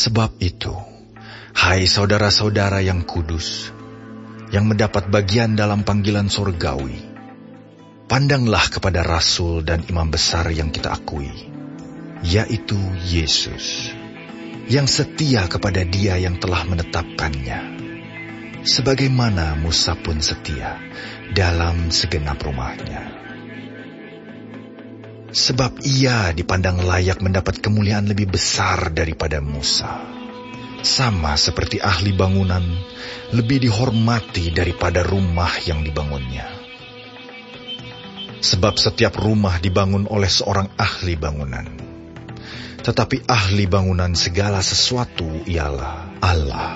Sebab itu, hai saudara-saudara yang kudus, yang mendapat bagian dalam panggilan surgawi, pandanglah kepada Rasul dan Imam Besar yang kita akui, yaitu Yesus, yang setia kepada Dia yang telah menetapkannya, sebagaimana Musa pun setia dalam segenap rumahnya. Sebab ia dipandang layak mendapat kemuliaan lebih besar daripada Musa. Sama seperti ahli bangunan lebih dihormati daripada rumah yang dibangunnya. Sebab setiap rumah dibangun oleh seorang ahli bangunan. Tetapi ahli bangunan segala sesuatu ialah Allah.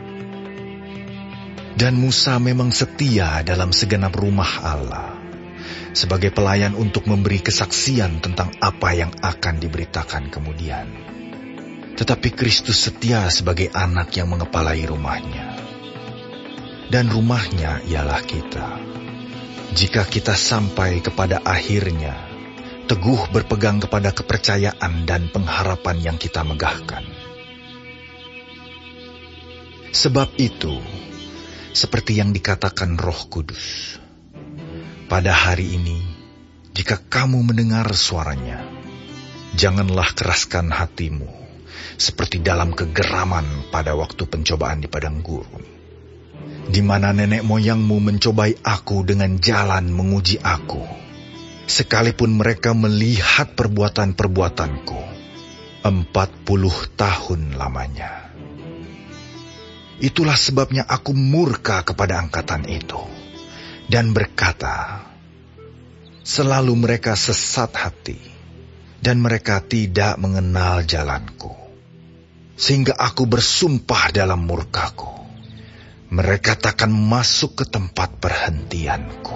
Dan Musa memang setia dalam segenap rumah Allah, sebagai pelayan untuk memberi kesaksian tentang apa yang akan diberitakan kemudian. Tetapi Kristus setia sebagai anak yang mengepalai rumahnya. Dan rumahnya ialah kita. Jika kita sampai kepada akhirnya, teguh berpegang kepada kepercayaan dan pengharapan yang kita megahkan. Sebab itu, seperti yang dikatakan Roh Kudus, pada hari ini, jika kamu mendengar suaranya, janganlah keraskan hatimu, seperti dalam kegeraman pada waktu pencobaan di padang gurun, di mana nenek moyangmu mencobai aku dengan jalan menguji aku, sekalipun mereka melihat perbuatan-perbuatanku 40 tahun lamanya. Itulah sebabnya aku murka kepada angkatan itu, dan berkata, selalu mereka sesat hati, dan mereka tidak mengenal jalanku. Sehingga aku bersumpah dalam murkaku, mereka takkan masuk ke tempat perhentianku.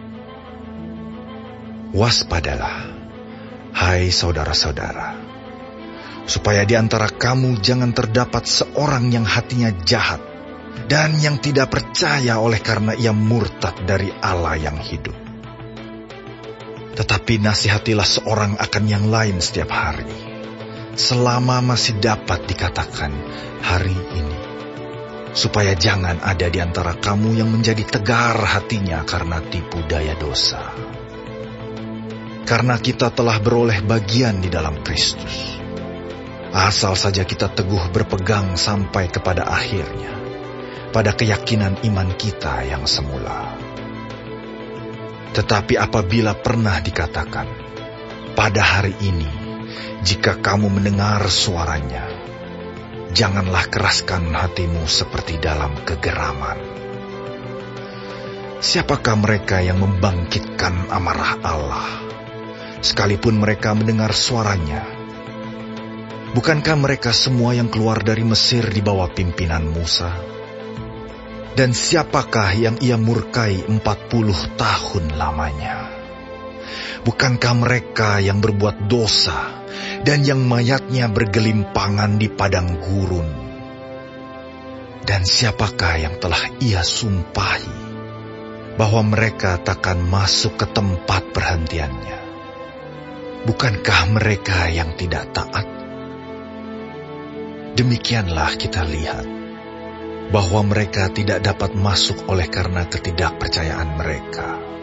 Waspadalah, hai saudara-saudara, supaya di antara kamu jangan terdapat seorang yang hatinya jahat, dan yang tidak percaya oleh karena ia murtad dari Allah yang hidup. Tetapi nasihatilah seorang akan yang lain setiap hari, selama masih dapat dikatakan hari ini, supaya jangan ada di antara kamu yang menjadi tegar hatinya karena tipu daya dosa. Karena kita telah beroleh bagian di dalam Kristus, asal saja kita teguh berpegang sampai kepada akhirnya, pada keyakinan iman kita yang semula. Tetapi apabila pernah dikatakan, pada hari ini, jika kamu mendengar suaranya, janganlah keraskan hatimu seperti dalam kegeraman. Siapakah mereka yang membangkitkan amarah Allah, sekalipun mereka mendengar suaranya? Bukankah mereka semua yang keluar dari Mesir di bawah pimpinan Musa? Dan siapakah yang ia murkai 40 tahun lamanya? Bukankah mereka yang berbuat dosa dan yang mayatnya bergelimpangan di padang gurun? Dan siapakah yang telah ia sumpahi bahwa mereka takkan masuk ke tempat perhentiannya? Bukankah mereka yang tidak taat? Demikianlah kita lihat bahwa mereka tidak dapat masuk oleh karena ketidakpercayaan mereka.